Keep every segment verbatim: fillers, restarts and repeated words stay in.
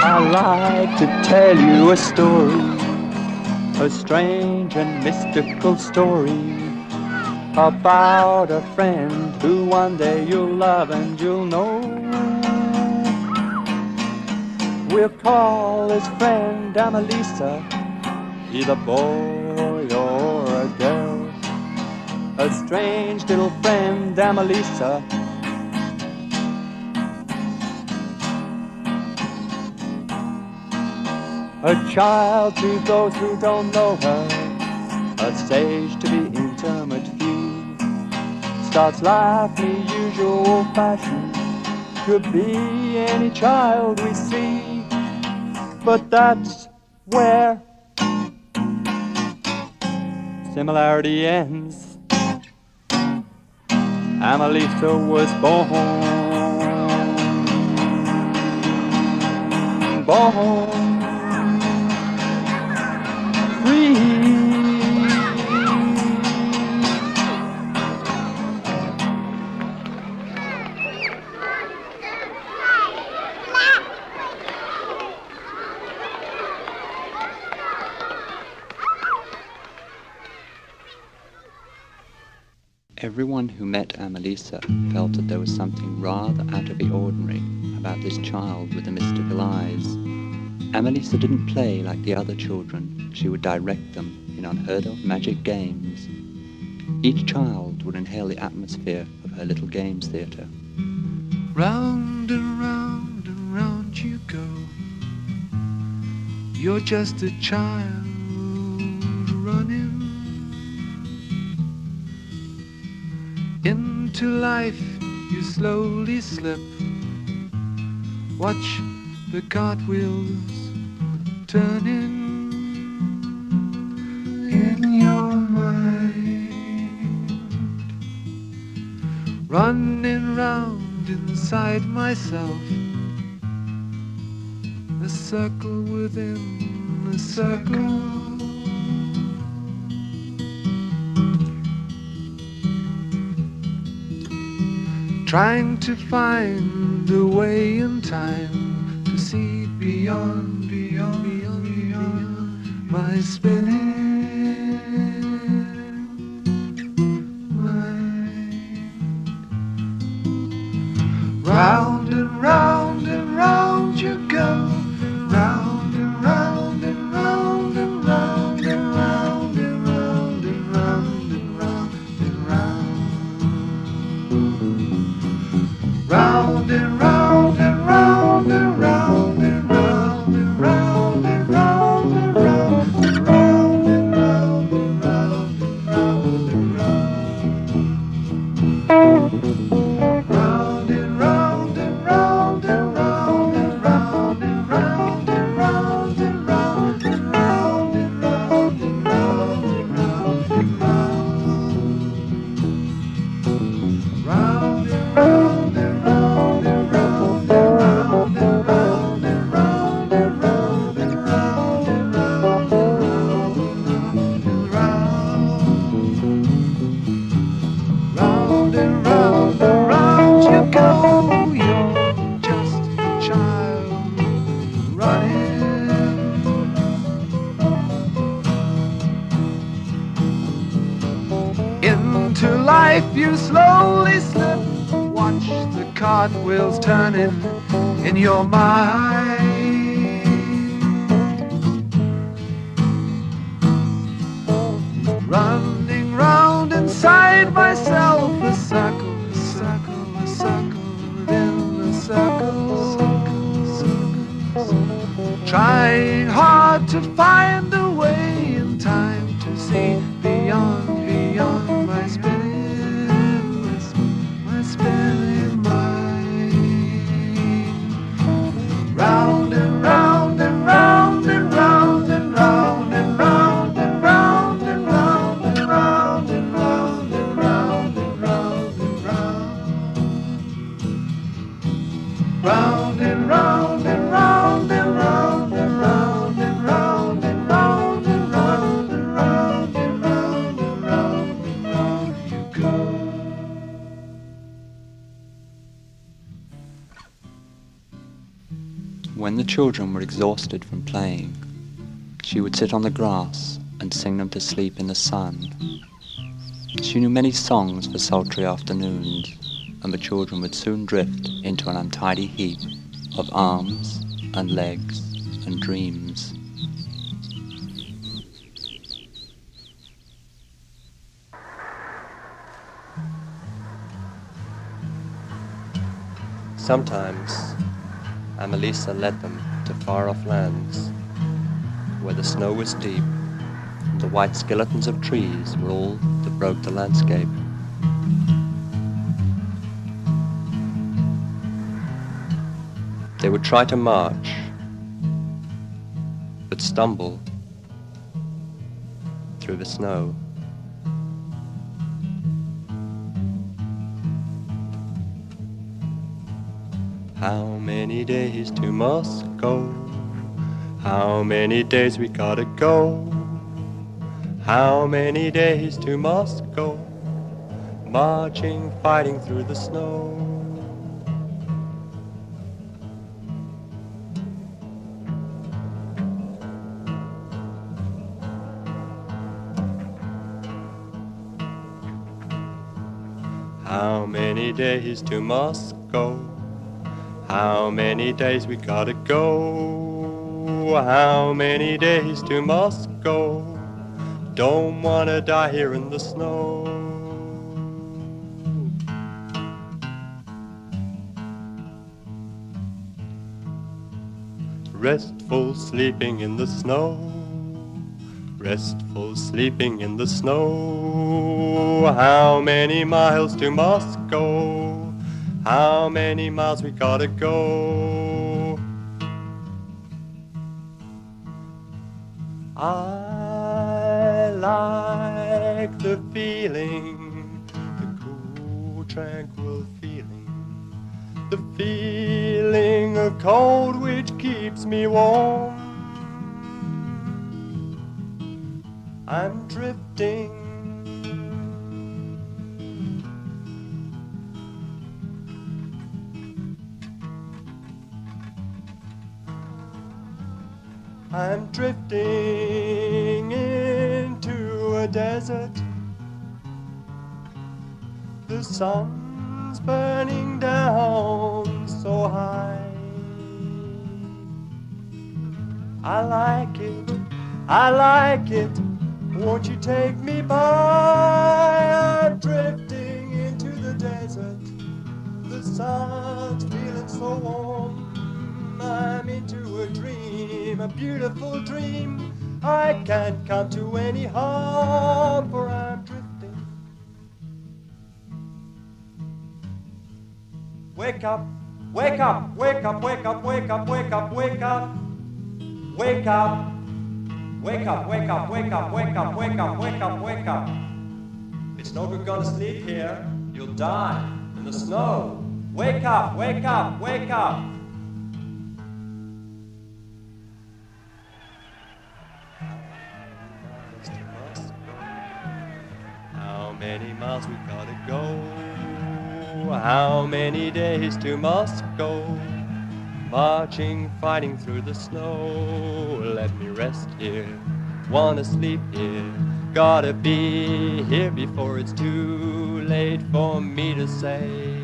I like to tell you a story, a strange and mystical story about a friend who one day you'll love and you'll know. We'll call his friend Amelisa, either boy or a girl. A strange little friend, Amelisa. A child to those who don't know her, a sage to the intimate few. Starts life the usual fashion, could be any child we see. But that's where similarity ends. Amelisa was born, born free. Everyone who met Amelisa felt that there was something rather out of the ordinary about this child with the mystical eyes. Amelisa didn't play like the other children. She would direct them in unheard-of magic games. Each child would inhale the atmosphere of her little games theatre. Round and round and round you go. You're just a child running into life, you slowly slip. Watch the cartwheels turning in your mind. Running round inside myself, a circle within a circle. Trying to find a way in time to see beyond, beyond, beyond, beyond my spinning mind. Round and round and round you go. Round and round and round and round and round and round and round and round and round. Round and round and round and round and round and round and round and round and round and round and round and round and round. Round and round and round and round and round and round and round and round and round and round and round and round and round. Round and round and round and round and round and round and round and round and round and round and round and round. Round and round and round you go. You're just a child running into life. You slowly slip. Watch the cartwheels turning in your mind. Running round inside myself, a circle, a circle, a circle within a circle, circle, circle, circle. Trying hard to find a way in time to see beyond, beyond my spinning, my, my spinning mind. Round and round and round and round and round and round and round and round and round and round and round and round and round. Round and round and round and round and round and round and round and round and round and round and round and round and round. When the children were exhausted from playing, she would sit on the grass and sing them to sleep in the sun. She knew many songs for sultry afternoons, and the children would soon drift into an untidy heap of arms and legs and dreams. Sometimes Amelisa led them to far-off lands where the snow was deep and the white skeletons of trees were all that broke the landscape. They would try to march, but stumble through the snow. How many days to Moscow? How many days we gotta go? How many days to Moscow? Marching, fighting through the snow. How many days to Moscow? How many days we gotta go? How many days to Moscow? Don't wanna die here in the snow. Restful sleeping in the snow. Restful sleeping in the snow. How many miles to Moscow? How many miles we gotta go? I like the feeling, the cool, tranquil feeling, the feeling of cold which keeps me warm. I'm drifting. I'm drifting into a desert. The sun's burning down so high. I like it, I like it. Won't you take me by? I'm drifting into the desert. The sun's feeling so warm. I'm into a dream, a beautiful dream. I can't come to any harm, for I'm drifting. Wake up, wake up, wake up, wake up, wake up, wake up, wake up. Wake up, wake up, wake up, wake up, wake up, wake up, wake up, wake up. It's no good gonna sleep here. You'll die in the snow. Wake up, wake up, wake up. How many miles we gotta go? How many days to Moscow? Marching, fighting through the snow. Let me rest here, wanna sleep here. Gotta be here before it's too late for me to say.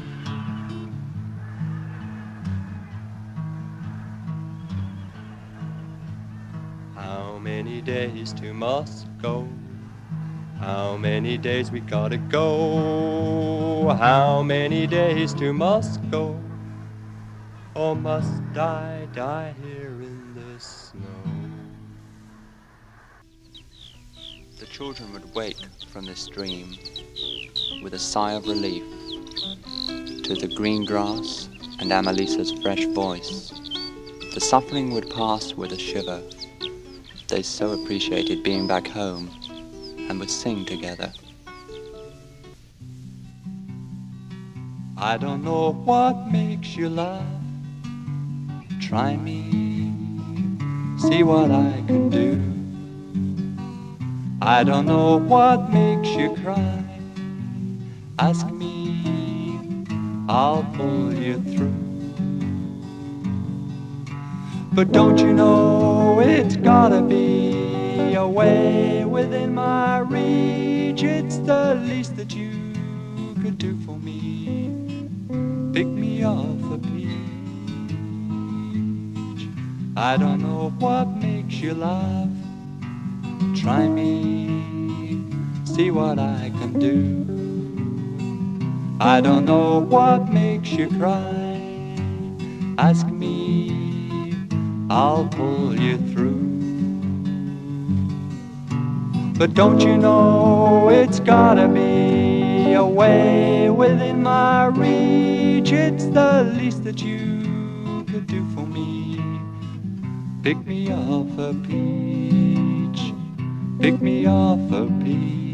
How many days to Moscow? How many days we gotta go? How many days to Moscow? Or must I die here in the snow? The children would wake from this dream with a sigh of relief to the green grass and Amelisa's fresh voice. The suffering would pass with a shiver. They so appreciated being back home and would sing together. I don't know what makes you laugh. Try me, see what I can do. I don't know what makes you cry. Ask me, I'll pull you through. But don't you know it's gotta be away within my reach? It's the least that you could do for me. Pick me off a peach. I don't know what makes you laugh. Try me, see what I can do. I don't know what makes you cry. Ask me, I'll pull you through. But don't you know it's gotta be away within my reach? It's the least that you could do for me. Pick me off a peach. Pick me off a peach.